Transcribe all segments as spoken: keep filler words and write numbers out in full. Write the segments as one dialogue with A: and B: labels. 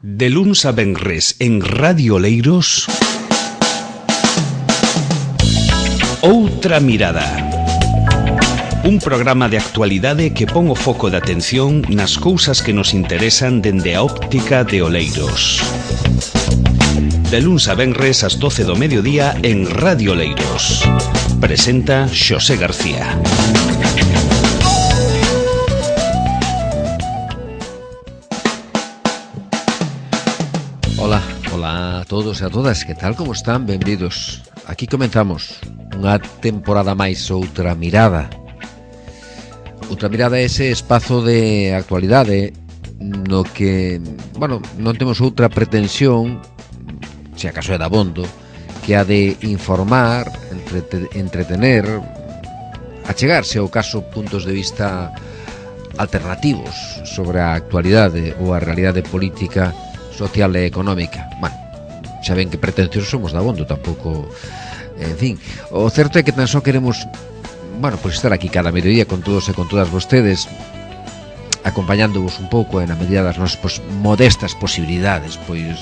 A: De luns a venres en Radio Oleiros, Outra Mirada. Un programa de actualidade que pon o foco de atención nas cousas que nos interesan dende a óptica de Oleiros. De luns a venres ás doce do mediodía en Radio Oleiros. Presenta Xosé García.
B: Hola, hola a todos e a todas, que tal, como están? Benvidos. Aquí comenzamos unha temporada máis, Outra Mirada. Outra Mirada é ese espazo de actualidade no que, bueno, non temos outra pretensión, se acaso é dabondo, que a de informar, entrete, entretener, achegarse ao caso puntos de vista alternativos sobre a actualidade ou a realidade política, social e económica. Bueno, xa ven que pretenciosos somos dabondo, tampouco, en fin. O certo é que tan só queremos, bueno, pois estar aquí cada mediodía con todos e con todas vostedes, acompañándovos un pouco e na medida das nosas pues, modestas posibilidades, pois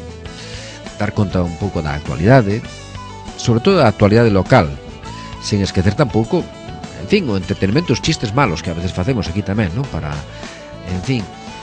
B: dar conta un pouco da actualidade, sobre todo da actualidade local, sen esquecer tampouco, en fin, o entretenimento, os chistes malos que a veces facemos aquí tamén, non? Para, en fin,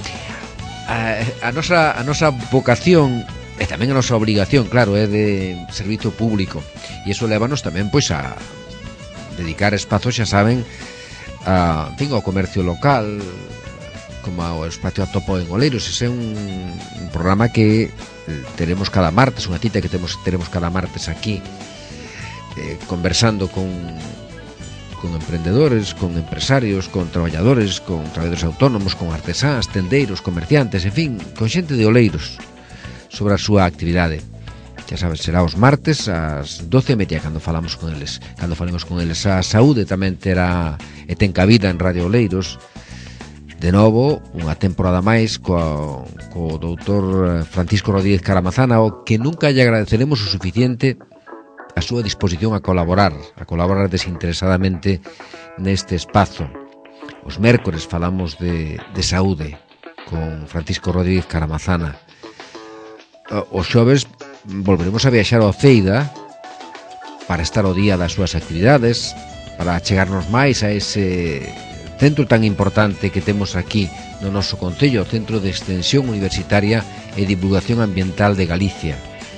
B: a, a nosa a nosa vocación e tamén a nosa obrigación, claro, é de servizo público, e iso lévanos tamén pois a dedicar espazos, xa saben, a, en fin, ao comercio local, como ao espacio a topo en Oleiros. Ese é un, un programa que teremos cada martes, unha cita que temos teremos cada martes aquí, eh, conversando con con emprendedores, con empresarios, con traballadores, con traballadores autónomos, con artesáns, tendeiros, comerciantes, en fin, con xente de Oleiros sobre a súa actividade. Xa sabes, será os martes ás doce e media cando falamos con eles, cando falemos con eles. A saúde tamén terá e ten cabida en Radio Oleiros. De novo, unha temporada máis co, co doutor Francisco Rodríguez Caramazana, o que nunca lle agradeceremos o suficiente a súa disposición a colaborar, a colaborar desinteresadamente neste espazo. Os mércores falamos de, de saúde con Francisco Rodríguez Caramazana. Os xoves volveremos a viaxar ao Ceida para estar ao día das súas actividades, para chegarnos máis a ese centro tan importante que temos aquí no noso concello, o Centro de Extensión Universitaria e Divulgación Ambiental de Galicia.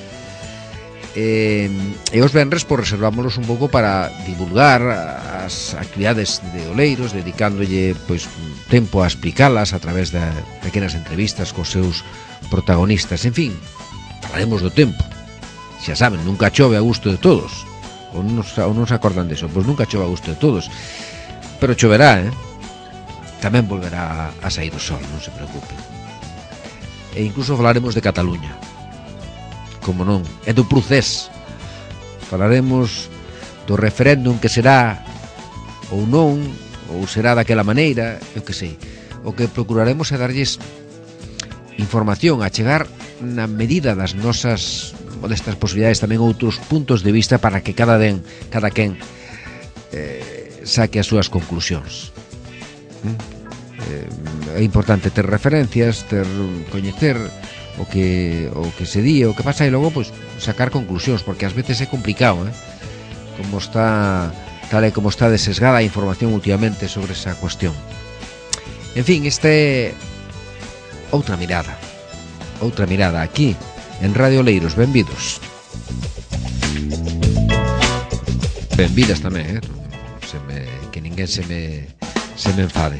B: E, e os venres por reservámonos un pouco para divulgar as actividades de Oleiros, dedicándolle pois tempo a explicalas a través de pequenas entrevistas cos seus protagonistas. En fin, falaremos do tempo. Xa saben, nunca chove a gusto de todos. Ou non, ou non se acordan deso, pois nunca chove a gusto de todos. Pero choverá, eh? Tamén volverá a sair o sol, non se preocupen. E incluso falaremos de Cataluña, como non, e do procés. Falaremos do referéndum que será ou non, ou será daquela maneira, eu que sei. O que procuraremos é darlles información, a chegar na medida das nosas modestas posibilidades tamén outros puntos de vista para que cada den, cada quen eh, saque as súas conclusións. ¿Mm? É importante ter referencias, ter coñecer o que o que se di, o que pasa, e logo pois sacar conclusións, porque ás veces é complicado, eh? Como está tal e como está desesgada a información últimamente sobre esa cuestión. En fin, este Outra Mirada. Outra Mirada aquí en Radio Oleiros. Benvidos. Benvidas tamén, eh? Se me, que ninguén se me se me enfade.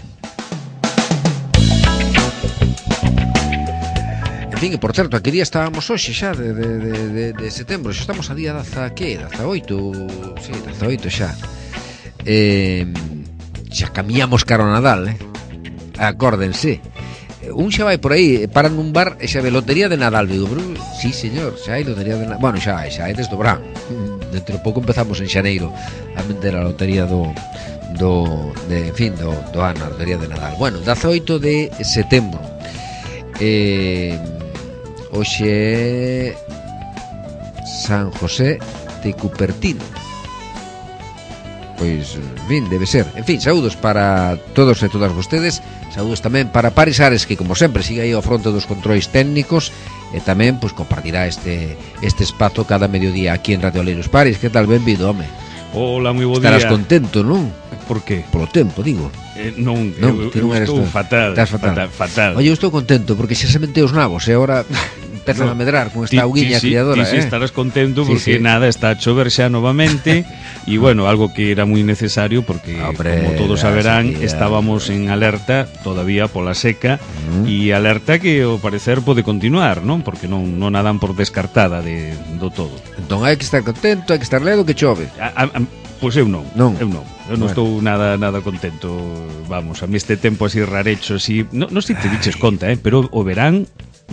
B: En fin, e por certo, aquí día estábamos hoxe xa de, de, de, de setembro. Xa estamos a día daza, que? Daza oito? Sí, daza oito xa. eh, Xa camiñamos cara ao Nadal, eh? Acórdense. Un xa vai por aí, para nun bar e xa ve lotería de Nadal. Digo, pero, sí, señor, xa hai lotería de Nadal. Bueno, xa hai, xa hai desde o verán. Dentro de pouco empezamos en xaneiro a vender a lotería do do, de, en fin, do, do ano, a lotería de Nadal. Bueno, dezaoito de setembro. Eh, hoxe San José de Cupertino. Pois, en fin, debe ser. En fin, saúdos para todos e todas vostedes. Saúdos tamén para Paris Ares, que como sempre sigue aí ao fronte dos controis técnicos, e tamén pois compartirá este este espazo cada mediodía aquí en Radio Oleiros. Paris, que tal? Benvido, home.
C: Hola, moi bo
B: Estarás
C: día.
B: contento, non?
C: Por que?
B: Polo tempo, digo.
C: Eh, non,
B: Non,
C: eu,
B: ti non
C: eu
B: eres
C: estou
B: tú.
C: fatal,
B: Estás fatal.
C: fatal, fatal.
B: Oye, eu estou contento porque xa se meteu os nabos e agora empezan a medrar con esta auguiña
C: ti,
B: criadora,
C: ti, ti,
B: eh?
C: sí estarás contento
B: Sí,
C: porque
B: sí.
C: nada, está a chover xa novamente e bueno, algo que era moi necesario porque
B: Hombre,
C: como todos
B: la
C: saberán,
B: sequía.
C: estábamos en alerta todavía pola seca e
B: Mm.
C: alerta que ao parecer pode continuar, non? Porque non non a dan por descartada de do todo.
B: Entón hai que estar contento, hai que estar ledo que chove.
C: A, a, a, pois eu non,
B: Non.
C: eu non. Eu non
B: Bueno.
C: estou nada nada contento. Vamos, a mí este tempo así rarecho, así, non, non sei te diches conta, eh, pero o verán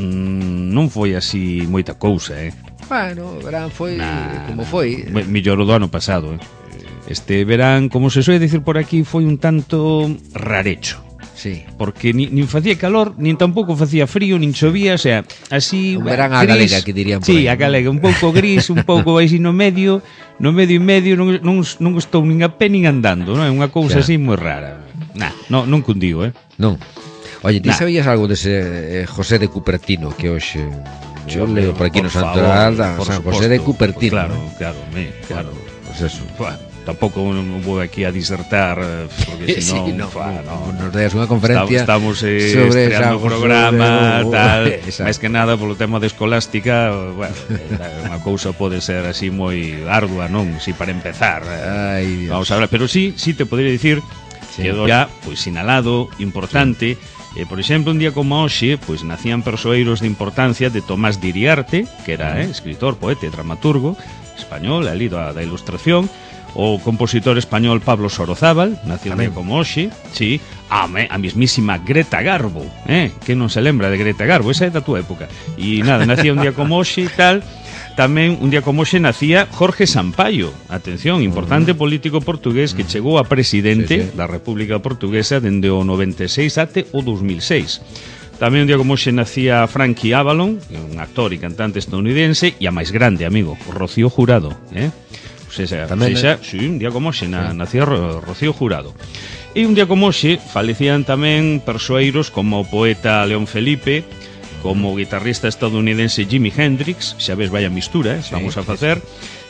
C: mm, non foi así moita cousa, eh.
B: Bueno, o verán foi
C: Nah,
B: como
C: nah.
B: foi.
C: Me, mellor o do ano pasado, eh. Este verán, como se soe dicir por aquí, foi un tanto rarecho.
B: Sí.
C: Porque ni, nin facía calor, nin tampouco facía frío, nin chovía, o sea, así
B: Un verán á
C: gris.
B: galega, que dirían por
C: Sí,
B: aí,
C: a
B: non?
C: galega, un pouco gris, un pouco así no medio, no medio e medio, non, non, non estou nin a pé nin andando, non é unha cousa
B: Xa.
C: así moi rara. Nah, no, non cundigo, eh.
B: Non. Oye, ti
C: Nah.
B: sabías algo dese eh, José de Cupertino que hoxe eu leo por aquí no
C: Por
B: Santoral da
C: favor, por
B: San José de
C: suposto.
B: Cupertino.
C: Claro, claro, me, claro.
B: Pues eso.
C: Buah, tampouco non vou aquí a disertar eh, porque
B: Sí,
C: senón,
B: no,
C: fuá,
B: no,
C: no.
B: nos deas unha conferencia
C: Estamos, estamos eh,
B: sobre
C: estreando
B: esa-
C: o programa,
B: sobre-
C: tal,
B: Exacto.
C: máis que nada polo tema de escolástica, bueno, eh, unha cousa pode ser así moi ardua, non? Si para empezar. eh,
B: Ai, Dios.
C: Vamos a hablar, pero sí, sí te podría dicir
B: Sí.
C: que ya, pois sinalado, importante, eh, por exemplo, un día como hoxe, pois nacían persoeiros de importancia de Tomás de Iriarte, que era eh, escritor, poeta e dramaturgo español, ali da, da ilustración, o compositor español Pablo Sorozábal, nació un día como hoxe, sí, a, me, a mismísima Greta Garbo, eh, que non se lembra de Greta Garbo, esa é da túa época. E nada, nacía un día como hoxe e tal. Tamén un día como hoxe nacía Jorge Sampaio, atención, importante político portugués que chegou a presidente
B: Sí, sí.
C: da República Portuguesa dende o noventa e seis até o dos mil seis. Tamén un día como hoxe nacía Frankie Avalon, un actor e cantante estadounidense, e a máis grande, amigo, Rocío Jurado, eh? O sea,
B: Tamén,
C: o sea, sí, un día como hoxe na, nacía Ro- Rocío Jurado. E un día como hoxe falecían tamén persoeiros como o poeta León Felipe, como o guitarrista estadounidense Jimi Hendrix, xa ves, vaya mistura, eh,
B: Sí,
C: vamos a
B: sí,
C: facer.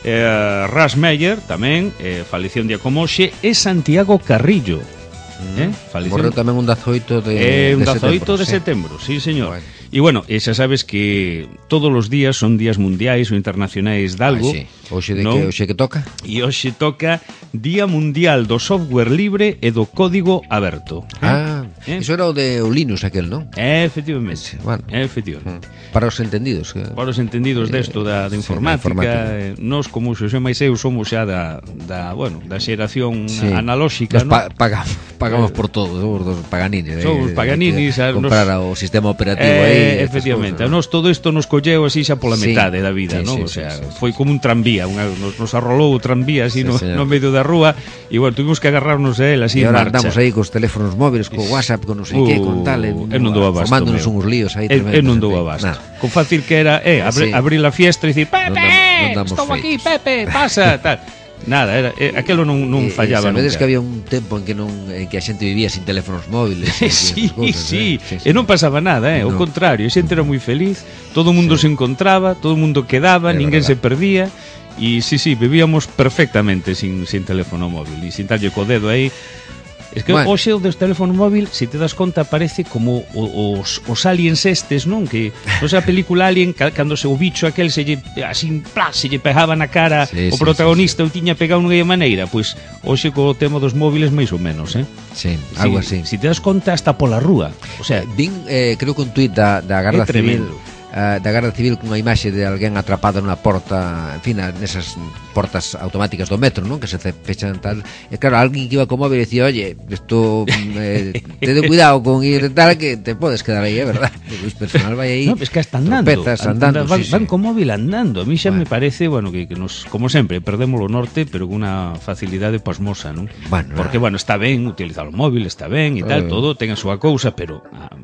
C: Eh, Ras Meyer tamén, eh, falecía un día como hoxe, e Santiago Carrillo. Eh, faleceu
B: Morreu tamén un dazoito de,
C: eh, un
B: de
C: dezaoito de
B: sí.
C: setembro, sí, señor.
B: Bueno.
C: E bueno, e xa sabes que todos os días son días mundiais ou internacionais de algo.
B: Ai, sí. Hoxe de
C: non?
B: que hoxe que toca?
C: E hoxe toca Día Mundial do Software Libre e do Código Aberto.
B: Ah,
C: Eh?
B: iso era o de o Linux aquel, non?
C: Eh, efectivamente.
B: Bueno.
C: Efectivamente.
B: Para os entendidos. Que...
C: Para os entendidos
B: Eh,
C: desto da, da
B: sí,
C: informática,
B: da informática.
C: eh, nós como Xosé máis eu somos xa da, da, bueno, da xeración
B: Sí.
C: analóxica,
B: Nos
C: non?
B: pa pagamos, pagamos por todo, somos dos paganinis. eh,
C: Somos paganinis,
B: que
C: a-
B: comprar
C: nos-
B: o sistema operativo
C: Eh,
B: aí. estas
C: efectivamente,
B: cousas,
C: a nos todo isto nos colleu así xa pola
B: Sí,
C: metade da vida,
B: sí,
C: non?
B: sí,
C: O sea,
B: sí, sí,
C: foi como un tranvía, unha, nos, nos arrolou o tranvía así
B: Sí,
C: no,
B: señor.
C: no medio da rúa e bueno, tuvimos que agarrarnos a él así
B: E
C: en
B: ahora
C: marcha.
B: andamos aí cos teléfonos móviles, co WhatsApp, con non sei
C: Uh,
B: que, con tal, e,
C: eu non dou abasto,
B: formándonos
C: meu.
B: uns líos aí
C: Eu,
B: tremendos.
C: eu non
B: en
C: dou
B: fin.
C: abasto.
B: Nada.
C: Con fácil que era, eh, abri,
B: Sí.
C: abrir a fiestra e dicir, Pepe,
B: Non damos- non damos
C: estou aquí,
B: feitos.
C: Pepe, pasa, tal. Nada, era, eh, aquelo non, non
B: E- e
C: fallaba
B: sabedes
C: nunca.
B: que había un tempo en que non en que a xente vivía sin teléfonos móviles. e
C: Sí,
B: esas cousas,
C: sí,
B: eh?
C: e non pasaba nada, eh? O
B: No.
C: contrario, a xente era moi feliz, todo o mundo
B: Sí.
C: se encontraba, todo o mundo quedaba,
B: É
C: ninguén
B: verdad.
C: se perdía. E sí, sí, vivíamos perfectamente sin, sin teléfono móvil e sin talle co dedo aí. Es que
B: Bueno.
C: hoxe o dos teléfono móvil, se te das conta, parece como o- os, os aliens estes, non? Que non sei a película Alien, ca- cando se o bicho aquel se lle, así, plá, se lle pegaba na cara
B: Sí,
C: o
B: sí,
C: protagonista, o tiña pegado nunha maneira. Pois hoxe co tema dos móviles máis ou menos, eh?
B: Sí, algo
C: Si-
B: así.
C: Si te das conta, hasta pola rúa. O sea,
B: Vin, eh, creo que un tuit da, da Garda
C: É
B: Civil
C: tremendo.
B: eh, da Garda Civil cunha imaxe de alguén atrapado nunha porta, en fin, nesas portas automáticas do metro, non? Que se ce- fechan tal. E claro, alguén que iba co móvil dicía, oye, isto eh, ten cuidado con ir tal, que te podes quedar aí, é verdad. O Luis Personal vai aí.
C: no, es que hasta andando,
B: tropezas, andando,
C: van,
B: sí,
C: van
B: sí.
C: con móvil andando. A mí xa
B: Bueno.
C: me parece, bueno, que, que nos, como sempre, perdemos o norte, pero con unha facilidade pasmosa, non?
B: Bueno,
C: Porque,
B: nada.
C: bueno, está ben utilizar o móvil, está ben e
B: Eh.
C: tal, todo ten a súa cousa, pero a,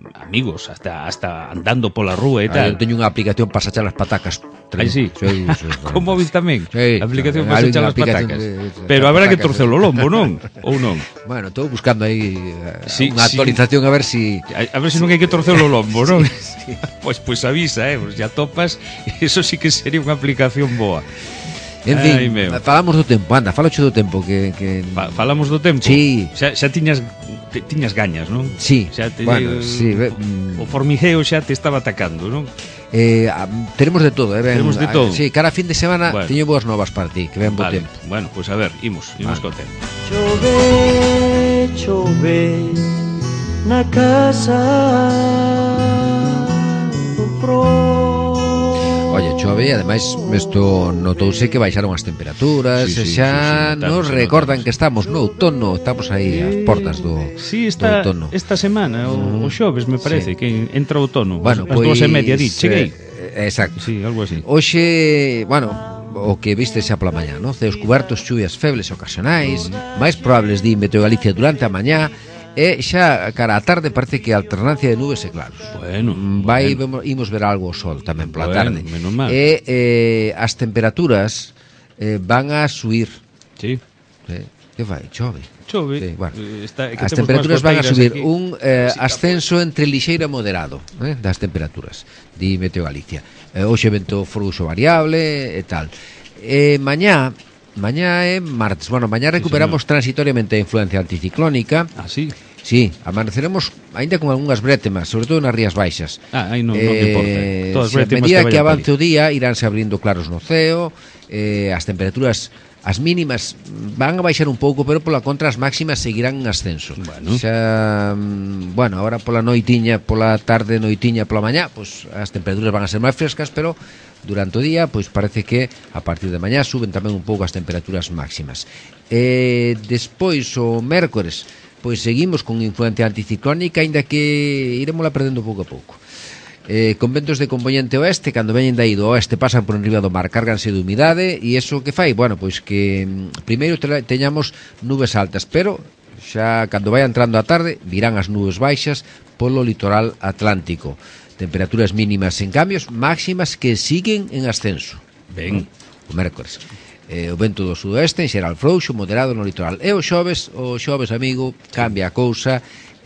C: amigos, hasta hasta andando pola rúa e
B: Ah,
C: tal.
B: eu teño unha aplicación para sachar as patacas.
C: Aí sí.
B: sí, sí.
C: Con móvil tamén.
B: Sí,
C: A aplicación
B: hai
C: para
B: unha
C: echar as
B: aplicación
C: patacas.
B: de- de-
C: Pero
B: de
C: habrá que
B: patacas,
C: torcer o lombo, non? Ou non?
B: Bueno, estou buscando aí eh,
C: Sí,
B: unha
C: sí.
B: actualización a ver si...
C: A, a ver se non hai que torcer o lombo, non? Pois pois avisa, eh, pues ya topas, eso sí que sería unha aplicación boa.
B: En fin,
C: Ai, meu.
B: falamos do tempo, anda, falacho do tempo que... que...
C: Fa, falamos do tempo.
B: Sí.
C: Xa, xa tiñas te, tiñas gañas, non?
B: Sí,
C: Xa te,
B: bueno, sí, ve- mm.
C: O formigueo xa te estaba atacando, non?
B: Eh, a- tenemos de todo, eh, ben,
C: Tenemos de
B: a-
C: todo.
B: Sí, cara a fin de semana
C: Bueno.
B: teño boas novas para ti, que ven bo
C: Vale.
B: tempo.
C: Bueno, pois pues a ver, imos, imos
B: Vale.
C: co tempo.
D: Chove, chove na casa do pro.
B: Oye, chove, e ademais isto notouse que baixaron as temperaturas,
C: Sí,
B: e
C: sí,
B: xa
C: sí, sí, notamos,
B: nos
C: notamos.
B: recordan que estamos no outono, estamos aí ás portas do,
C: Sí,
B: do
C: esta,
B: outono.
C: esta semana, o, o xoves, me parece,
B: Sí.
C: que entra o outono.
B: Bueno,
C: as dúas e media, di,
B: pois,
C: cheguei.
B: eh, exacto.
C: Sí, algo así.
B: Hoxe, bueno, o que viste xa pola mañá, non? Ceos cubertos, chuvias febles e ocasionais, máis probables di Meteo Galicia durante a mañá, e xa cara á tarde parece que a alternancia de nubes e claros.
C: Bueno,
B: Mm, Vai,
C: bueno.
B: vemos, imos ver algo o sol tamén pola
C: Bueno,
B: tarde.
C: menos mal.
B: E eh, as temperaturas eh, van a subir.
C: Sí.
B: Eh, que vai? Chove.
C: Chove.
B: Sí, bueno.
C: Eh, está, é que
B: As
C: temos
B: temperaturas
C: máis
B: van a
C: goteiras
B: subir
C: aquí.
B: un eh,
C: Sí,
B: ascenso entre lixeiro e moderado, eh, das temperaturas, di Meteo Galicia. Eh, hoxe vento frouxo variable e tal. Eh, mañá, mañá é martes. Bueno, mañá recuperamos transitoriamente a influencia anticiclónica.
C: Ah, sí.
B: Sí, amaneceremos aínda con algunhas brétemas, sobre todo nas rías baixas.
C: Ah, aí non, non te importa. Todas
B: se a
C: brétemas
B: medida
C: que
B: que
C: vayan
B: avance
C: pa
B: o día iránse abrindo claros no ceo, eh, as temperaturas, as mínimas van a baixar un pouco, pero pola contra as máximas seguirán en ascenso.
C: Bueno.
B: Xa, mm, bueno, agora pola noitiña, pola tarde, noitiña, pola mañá, pois as temperaturas van a ser máis frescas, pero durante o día, pois parece que a partir de mañá suben tamén un pouco as temperaturas máximas. Eh, despois o mércores, pois seguimos con influencia anticiclónica, aínda que iremosla perdendo pouco a pouco. Eh, con ventos de componente oeste, cando veñen dai do oeste pasan por enriba do mar, cárganse de humidade, e iso que fai? Bueno, pois que mm, primeiro te- teñamos nubes altas, pero xa cando vai entrando a tarde virán as nubes baixas polo litoral atlántico. Temperaturas mínimas en cambios, máximas que siguen en ascenso.
C: Ben.
B: O mércores. Eh, o vento do sudoeste en xeral frouxo, moderado no litoral. E o xoves, o xoves, amigo, cambia a cousa,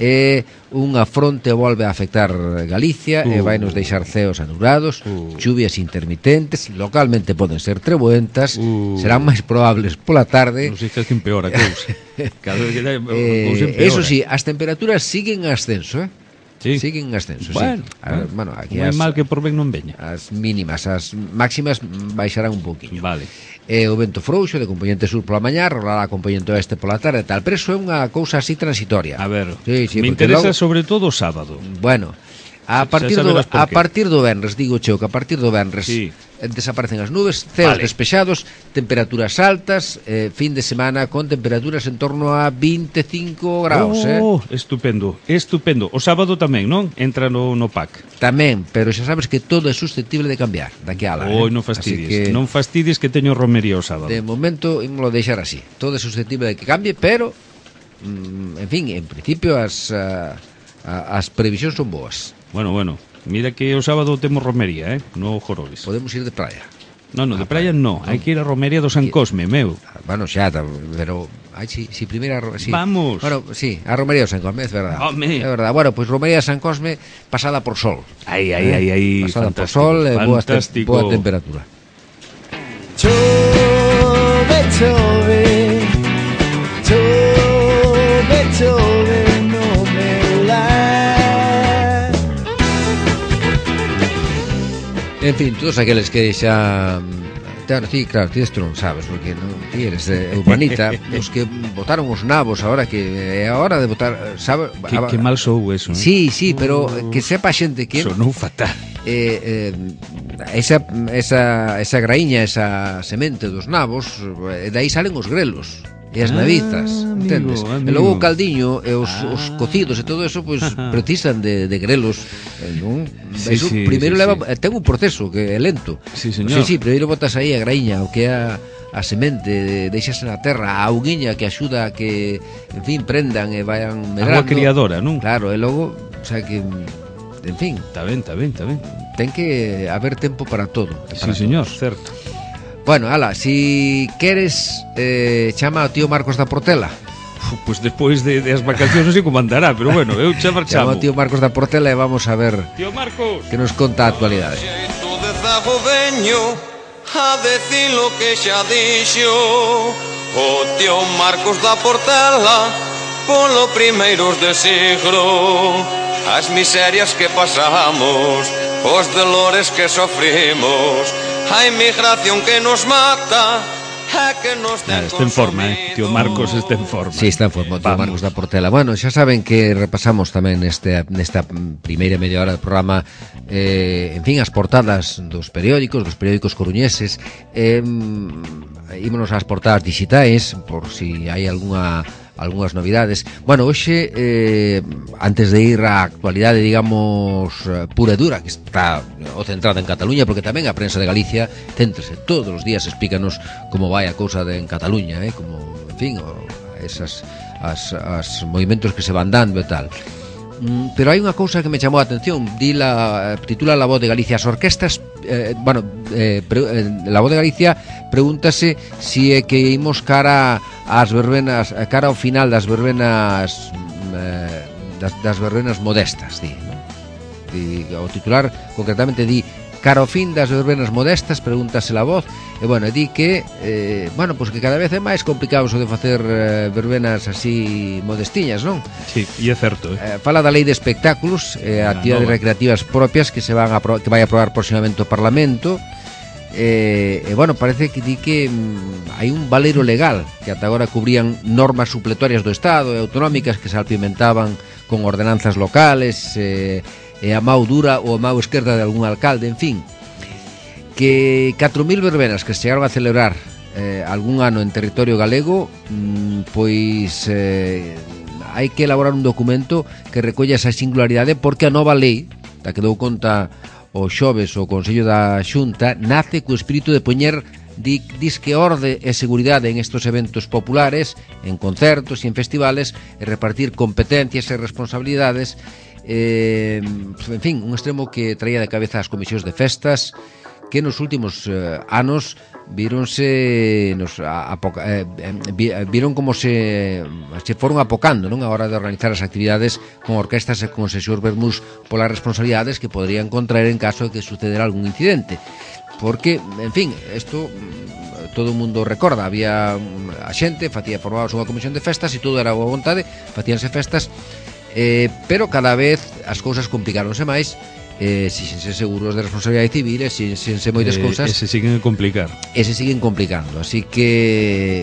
B: e unha fronte volve a afectar Galicia, uh. e vai nos deixar ceos anulados, uh. chuvias intermitentes, localmente poden ser trebuentas, uh. serán máis probables pola tarde.
C: Non sei que que empeora a cousa. Cada vez que dai, a
B: Eh,
C: cousa empeora.
B: eso sí, as temperaturas siguen en ascenso, eh?
C: Sí.
B: Siguen en ascenso,
C: Bueno,
B: sí. A, bueno, aquí
C: non é
B: as,
C: mal que por ben non veña.
B: as mínimas, as máximas baixarán un pouquiño.
C: Vale.
B: E o vento frouxo de componente sur pola mañá, rolará a componente oeste pola tarde e tal, pero iso é unha cousa así transitoria.
C: A ver,
B: Sí, sí,
C: me
B: porque
C: interesa
B: logo-
C: sobre todo o sábado.
B: Bueno, a
C: Xa
B: partir do
C: saberás por
B: a
C: qué.
B: partir do venres, digo cheo, que a partir do venres
C: Sí.
B: eh, desaparecen as nubes, ceos
C: Vale.
B: despexados, temperaturas altas, eh, fin de semana con temperaturas en torno a veinticinco graus, eh.
C: Oh, estupendo, estupendo. O sábado tamén, non? Entra no, no pack.
B: Tamén, pero xa sabes que todo é susceptible de cambiar daqui a lá.
C: Oi,
B: eh.
C: non
B: Así
C: fastidies.
B: que,
C: Non fastidies que teño romería o sábado.
B: de momento ímolo deixar así. Todo é susceptible de que cambie, pero mm, en fin, en principio as ah, a- as previsións son boas.
C: Bueno, bueno. Mira que o sábado temos romería, eh? No Jorobes.
B: Podemos ir de praia.
C: No, no, de
B: Ah,
C: praia no. Hai que ir a romería do San Cosme, meu.
B: Ah, Bueno, xa, ta- pero ai, si, si primeira ro- si.
C: Vamos.
B: Bueno, sí, a Romería de San Cosme, é verdad.
C: Home.
B: É verdad. Bueno, pois pues, Romería de San Cosme pasada por sol.
C: Ai, ai, ai, ai,
B: Pasada por
C: fantástico,
B: sol e boa, te
C: fantástico.
B: boa temperatura.
D: Chove, chove, chove, chove no meu lar.
B: En fin, todos aqueles que xa Claro, sí, claro, ti isto non sabes, porque non ti eres eh, urbanita, os que votaron os nabos agora que é a hora de votar, sabe?
C: Que, que mal sou eso, eh?
B: Sí, sí, pero que sepa a xente que
C: Sonou fatal.
B: eh, eh, esa, esa, esa graíña, esa semente dos nabos, eh, de aí salen os grelos e as
C: Ah,
B: navitas,
C: amigo,
B: entendes?
C: amigo.
B: E logo o caldiño e os,
C: Ah.
B: os cocidos e todo eso, pois pues, precisan de, de grelos, eh, non?
C: Sí,
B: Eso
C: sí,
B: primeiro
C: sí,
B: leva,
C: sí.
B: eh, ten un proceso que é lento.
C: Sí, señor.
B: Sí, sí, primeiro botas aí a graíña, o que é a, a semente, deixas na terra, a auguiña que axuda a que, en fin, prendan e vayan
C: Agua
B: medrando.
C: criadora, non?
B: Claro, e logo O sea que, en fin,
C: Está ben, está ben, está ben.
B: ten que haber tempo para todo. e
C: Sí,
B: para
C: señor,
B: todos.
C: certo.
B: Bueno, ala, si queres, eh, chama ao tío Marcos da Portela.
C: Uf, Pois despois de, das vacacións non sei como andará, pero bueno, eu chamar
B: Chama
C: chamo.
B: ao tío Marcos da Portela e vamos a ver
C: Tío Marcos.
B: que nos conta a actualidade.
E: Xeito de zago veño a decir lo que xa dixo o tío Marcos da Portela polo primeiros de siglo. As miserias que pasamos, os dolores que sofrimos, a inmigración que nos mata é que nos ten
C: Nada, está en forma, eh. Tío Marcos está en forma.
B: Sí, está en forma, tío
C: Vamos.
B: Marcos da Portela. Bueno, xa saben que repasamos tamén neste, nesta primeira media hora do programa eh, en fin, as portadas dos periódicos, dos periódicos coruñeses. eh, Ímonos ás portadas digitais por si hai algunha algunhas novidades. Bueno, hoxe, eh, antes de ir á actualidade, digamos, pura e dura, que está o centrada en Cataluña, porque tamén a prensa de Galicia, céntrese todos os días, explícanos como vai a cousa de en Cataluña, eh, como, en fin, o, esas as, as movimentos que se van dando e tal. Mm, pero hai unha cousa que me chamou a atención. Di la, titula La Voz de Galicia. As orquestas, eh, bueno, eh, pre, eh, La Voz de Galicia pregúntase si é que imos cara ás verbenas, cara ao final das verbenas eh, das, das verbenas modestas, di, ¿no? Di, o titular concretamente di cara ao fin das verbenas modestas, pregúntase La Voz. E bueno, di que eh, bueno, pues que cada vez é máis complicado o de facer eh, verbenas así modestiñas, non?
C: Sí, e é certo, eh.
B: Eh, fala da lei de espectáculos, eh,
C: Ah,
B: actividades
C: nova.
B: recreativas propias que se van a apro- que vai a aprobar próximamente o Parlamento. E eh, eh, bueno, parece que di que mm, hai un valero legal que ata agora cubrían normas supletorias do Estado e autonómicas que se alpimentaban con ordenanzas locales, eh, e a mau dura ou a mau esquerda de algún alcalde, en fin, que catro mil verbenas que se chegaron a celebrar eh, algún ano en territorio galego, mm, pois eh, hai que elaborar un documento que recolla esa singularidade, porque a nova lei da que dou conta o xoves o Consello da Xunta nace co espírito de poñer di, disque orde e seguridade en estos eventos populares, en concertos e en festivales, e repartir competencias e responsabilidades. Eh, en fin, un extremo que traía de cabeza as comisións de festas, que nos últimos eh, anos víronse nos a, a, eh, vi, viron como se se foron apocando, non, a hora de organizar as actividades con orquestas e con sesións vermús polas responsabilidades que poderían contraer en caso de que sucedera algún incidente. Porque, en fin, isto todo o mundo recorda, había a xente, facía formábase unha comisión de festas e todo era boa vontade, facíanse festas, eh, pero cada vez as cousas complicáronse máis. Eh, si sen ser seguros de responsabilidade civil e sin, sin ser moitas
C: Eh,
B: cousas
C: e se siguen a complicar.
B: e se siguen complicando, así que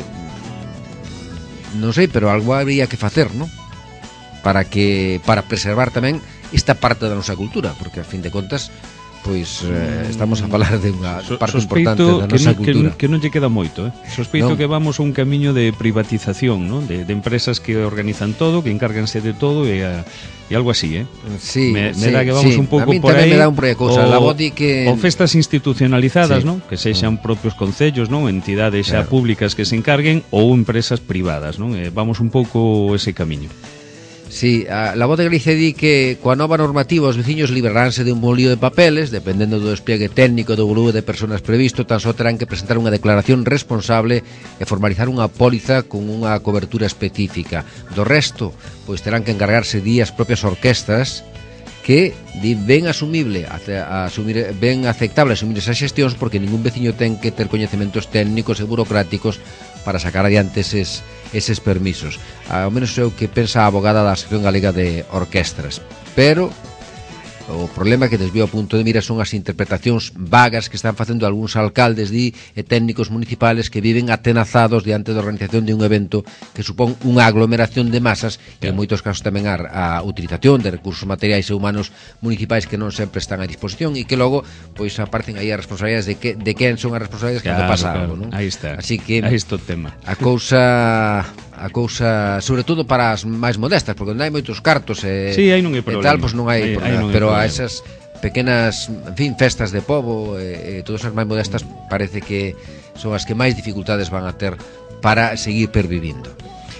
B: non sei, pero algo habría que facer, ¿no? Para que para preservar tamén esta parte da nosa cultura, porque a fin de contas pois eh, estamos a falar de unha
C: So,
B: parte
C: sospeito
B: importante da
C: que
B: nosa
C: non, que,
B: cultura.
C: non- que non lle queda moito, eh? Sospeito
B: Non.
C: que vamos a un camiño de privatización, ¿no? De, de empresas que organizan todo, que encárganse de todo e, a, e algo así, eh?
B: Sí,
C: me, me
B: sí,
C: da que vamos
B: sí.
C: un pouco
B: a mí
C: por
B: tamén
C: aí.
B: me dá un por aí cousa. La Voz di que
C: o festas institucionalizadas,
B: Sí.
C: ¿no? Que sexan propios concellos, ¿no? Entidades xa
B: Claro.
C: públicas que se encarguen ou empresas privadas, ¿no? Eh, vamos un pouco ese camiño.
B: Sí, a, La Voz de Galicia di que coa nova normativa os veciños liberaránse de un bom lío de papeles, dependendo do despliegue técnico do volume de persoas previsto, tan só terán que presentar unha declaración responsable e formalizar unha póliza con unha cobertura específica. Do resto, pois terán que encargarse di as propias orquestas, que di ben asumible ace- a asumir, ben aceptable asumir esas xestións, porque ningún veciño ten que ter coñecementos técnicos e burocráticos para sacar adiante eses, eses permisos. Ao menos é o que pensa a abogada da Asociación Galega de Orquestras. Pero o problema que desvío o punto de mira son as interpretacións vagas que están facendo algúns alcaldes di, e técnicos municipales que viven atenazados diante da organización de un evento que supón unha aglomeración de masas e en moitos casos tamén a, a utilización de recursos materiais e humanos municipais que non sempre están a disposición e que logo pois aparecen aí as responsabilidades de que de quen son as responsabilidades cando pasa algo, non?
C: Aí está.
B: Así que
C: aí está o tema.
B: a cousa a cousa, sobre todo para as máis modestas, porque non hai moitos cartos e,
C: Sí, aí non hai
B: e
C: problema.
B: tal, pois non hai
C: Aí-
B: problema,
C: aí non hai
B: pero a
C: problema.
B: esas pequenas, en fin, festas de pobo e, e todas as máis modestas parece que son as que máis dificultades van a ter para seguir pervivindo.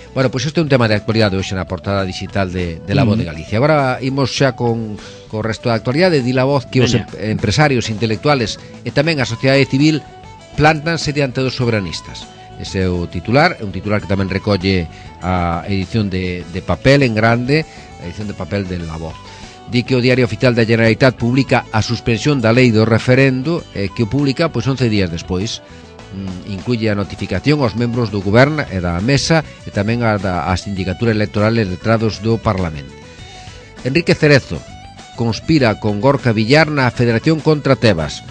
B: Bueno, pois pues este é un tema de actualidade hoxe na portada digital de, de La Voz mm. de Galicia. Agora imos xa con co resto da actualidade. Di La Voz que os em, empresarios intelectuales e tamén a sociedade civil plántanse diante dos soberanistas. Ese é o titular, é un titular que tamén recolle a edición de, de papel en grande, a edición de papel de La Voz. Di que o Diario Oficial da Generalitat publica a suspensión da lei do referendo e que o publica pois once días despois. Mm, incluye a notificación aos membros do Goberno e da Mesa e tamén a da a Sindicatura Electoral e letrados do Parlamento. Enrique Cerezo conspira con Gorka Villar na Federación contra Tebas.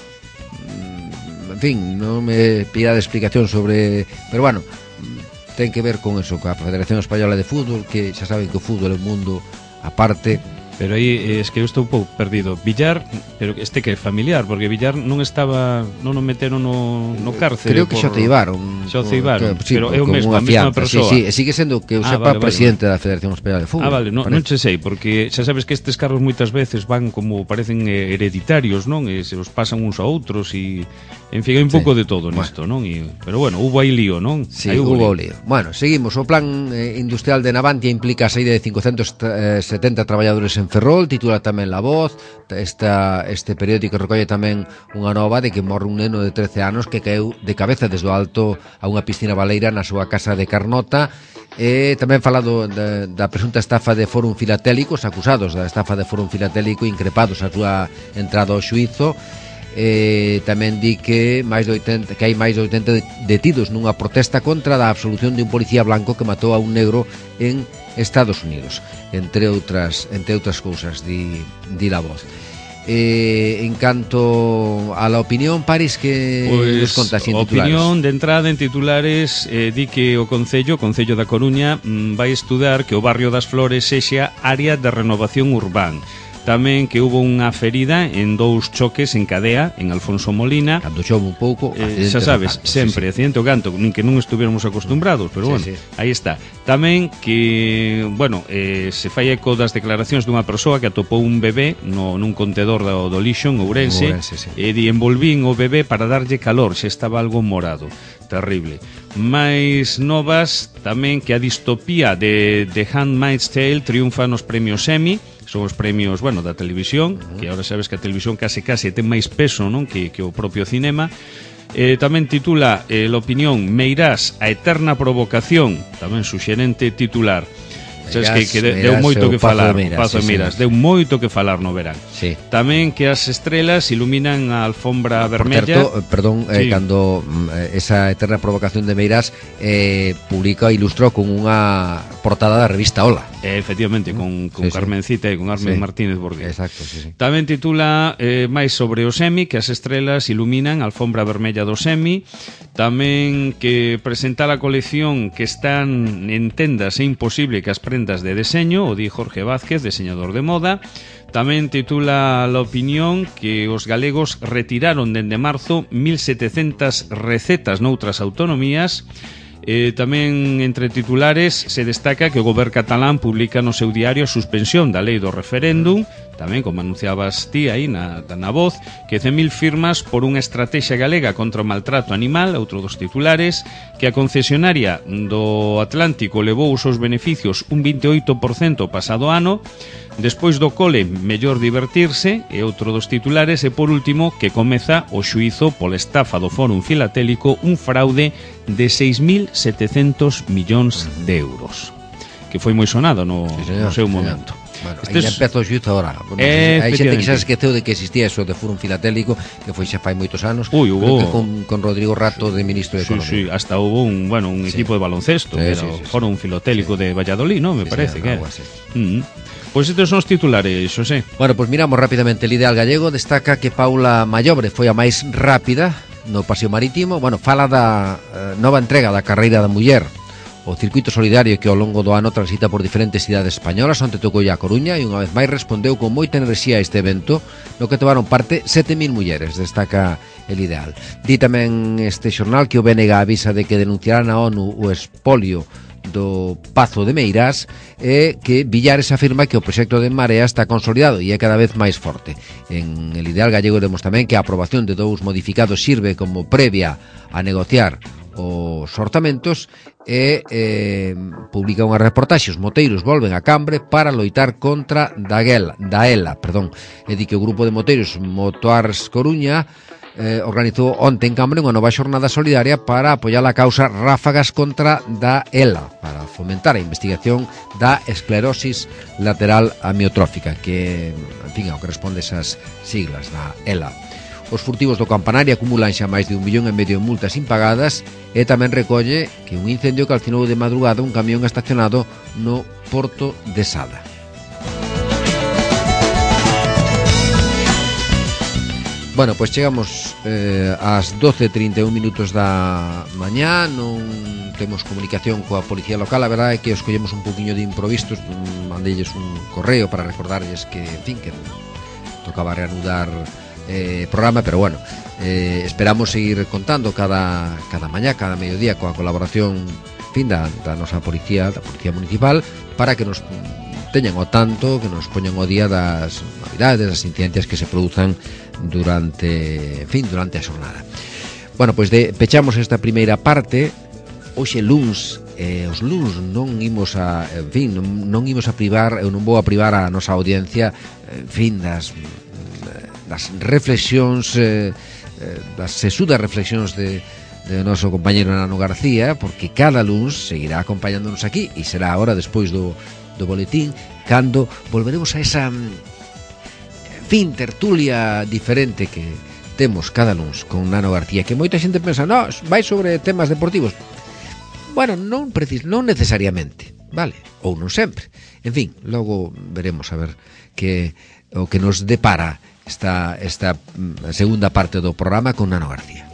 B: Mm, en fin, non me pida de explicación sobre... Pero bueno, ten que ver con eso, coa Federación Española de Fútbol, que xa saben que o fútbol é un mundo aparte.
C: Pero aí es que eu estou un pouco perdido. Villar, pero este que é familiar, porque Villar non estaba, non o meteron no, no cárcere.
B: Creo que xa ceibaron.
C: Xa ceibaron,
B: sí,
C: pero é o mesmo, a mesma persoa.
B: Sí, sí, sigue sendo que eu
C: ah,
B: sepa
C: vale,
B: presidente
C: vale.
B: da Federación Española de Fútbol.
C: Ah, vale, no, non che sei, porque xa sabes que estes cargos moitas veces van como parecen hereditarios, non? E se os pasan uns a outros e... En fin, hai un pouco sí. de todo nisto, bueno. non? E, pero bueno, hubo aí lío, non?
B: Sí,
C: aí
B: hubo, hubo lío. lío. Bueno, seguimos. O plan eh, industrial de Navantia implica a saída de cincocentos setenta traballadores en Ferrol, titula tamén La Voz. Esta, este periódico recolle tamén unha nova de que morre un neno de trece anos que caeu de cabeza desde o alto a unha piscina baleira na súa casa de Carnota. E tamén falado da, da presunta estafa de Fórum Filatélicos, acusados da estafa de Fórum Filatélico, increpados a súa entrada ao xuízo. Eh, tamén di que máis de oitenta, que hai máis de oitenta detidos nunha protesta contra a absolución de un policía blanco que matou a un negro en Estados Unidos, entre outras entre outras cousas, di, di La Voz. Eh, en canto a la opinión, Paris, que
C: pues,
B: nos contas en titulares?
C: Opinión de entrada en titulares, eh, di que o Concello, Concello da Coruña, mm, vai estudar que o barrio das Flores sexa área de renovación urbán. Tamén que hubo unha ferida en dous choques en cadea en Alfonso Molina.
B: Cando chove un pouco,
C: eh, xa sabes, canto, sempre, sí, sí. accidente o canto, nin que non estuviéramos acostumbrados, pero sí, bueno, sí. aí está. Tamén que, bueno, eh, se fai eco das declaracións dunha persoa que atopou un bebé no, nun contedor do, do lixo en Ourense, Ourense sí. e di, envolvín o bebé para darlle calor, xa estaba algo morado. Terrible. Mais novas tamén que a distopía de, de Handmaid's Tale triunfa nos premios Emmy. Son os premios, bueno, da televisión, uh-huh. que ahora sabes que a televisión case case ten máis peso, non, que, que o propio cinema. Eh, tamén titula eh, l'opinión Meirás, a eterna provocación, tamén suxerente titular. Sabes que, que de, deu moito que falar, Pazo de Miras, deu moito que falar no verán.
B: Sí.
C: Tamén que as estrelas iluminan a alfombra vermella.
B: Por certo, perdón, sí. eh, cando eh, esa eterna provocación de Meirás eh, publica e ilustrou con unha portada da revista Hola.
C: Eh, efectivamente, con, con sí, Carmencita sí. e con Armen sí. Martínez Borgués.
B: Exacto, sí, sí.
C: Tamén titula eh, máis sobre o Semi, que as estrelas iluminan a alfombra vermella do Semi. Tamén que presenta a colección que están en tendas é imposible que as prendas de deseño, o di Jorge Vázquez, diseñador de moda. Tamén titula La Opinión que os galegos retiraron dende marzo mil setecentas recetas noutras autonomías. Eh, tamén entre titulares se destaca que o goberno catalán publica no seu diario a suspensión da lei do referéndum, tamén como anunciabas ti aí na, na Voz, que cen mil firmas por unha estrategia galega contra o maltrato animal, outro dos titulares, que a concesionaria do Atlántico levou os seus beneficios un veintioito por cento pasado ano. Despois do cole, mellor divertirse, e outro dos titulares, e por último, que comeza o xuízo pola estafa do Fórum Filatélico, un fraude de seis mil setecentos millóns de euros, que foi moi sonado no, sí, señor, no seu momento.
B: Bueno, aí Estes... empeza o xuízo agora. Bueno, hai xente que xa esqueceu de que existía eso de Fórum Filatélico, que foi xa fai moitos anos.
C: Uy, hubo...
B: con, con Rodrigo Rato de Ministro de
C: sí,
B: Economía.
C: Sí, hasta hubo un, bueno, un
B: sí.
C: equipo de baloncesto, sí, que era sí, sí, o Fórum sí. Filatélico sí. de Valladolid, ¿no? Me sí, parece sí, que era. Mm-hmm. Pois pues estes son os titulares, Xosé.
B: Bueno, pois pues miramos rapidamente. El Ideal Gallego destaca que Paula Mallobre foi a máis rápida no paseo marítimo. Bueno, fala da uh, nova entrega da carreira da muller, o circuito solidario que ao longo do ano transita por diferentes cidades españolas. Onte tocou a Coruña e unha vez máis respondeu con moita enerxía a este evento, no que tomaron parte sete mil mulleres, destaca El Ideal. Di tamén este xornal que o B N G avisa de que denunciará na ONU o espolio do Pazo de Meirás e que Villares afirma que o proxecto de Marea está consolidado e é cada vez máis forte. En El Ideal Gallego vemos tamén que a aprobación de dous modificados sirve como previa a negociar os orzamentos e eh, publica unha reportaxe. Os moteiros volven a Cambre para loitar contra Daguela, Daela, perdón. E di que o grupo de moteiros Motoars Coruña eh, organizou onte en Cambre unha nova xornada solidaria para apoiar a causa Ráfagas contra Daela, para fomentar a investigación da esclerosis lateral amiotrófica, que, en fin, ao que responde esas siglas da E L A. Os furtivos do Campanario acumulan xa máis de un millón e medio en multas impagadas e tamén recolle que un incendio calcinou de madrugada un camión estacionado no Porto de Sada. Bueno, pois chegamos eh, ás doce e trinta e un minutos da mañá, non temos comunicación coa policía local, a verdade é que os collemos un poquinho de improvistos, mandelles un correo para recordarlles que, en fin, que tocaba reanudar eh, programa, pero bueno, eh, esperamos seguir contando cada, cada mañá, cada mediodía, coa colaboración, en fin, da, da nosa policía, da policía municipal, para que nos teñan o tanto, que nos poñan o día das novidades, das incidencias que se produzan durante, en fin, durante a xornada. Bueno, pois de, pechamos esta primeira parte. Hoxe luns, eh, os luns non imos a, en fin, non, non imos a privar, eu non vou a privar a nosa audiencia, en fin, das das reflexións eh, das sesudas reflexións de, de noso compañeiro Nano García, porque cada luns seguirá acompañándonos aquí e será agora despois do, do boletín cando volveremos a esa, en fin, tertulia diferente que temos cada luns con Nano García, que moita xente pensa, no, vai sobre temas deportivos. Bueno, non, precis, non necesariamente, vale, ou non sempre. En fin, logo veremos a ver que o que nos depara esta, esta segunda parte do programa con Nano García.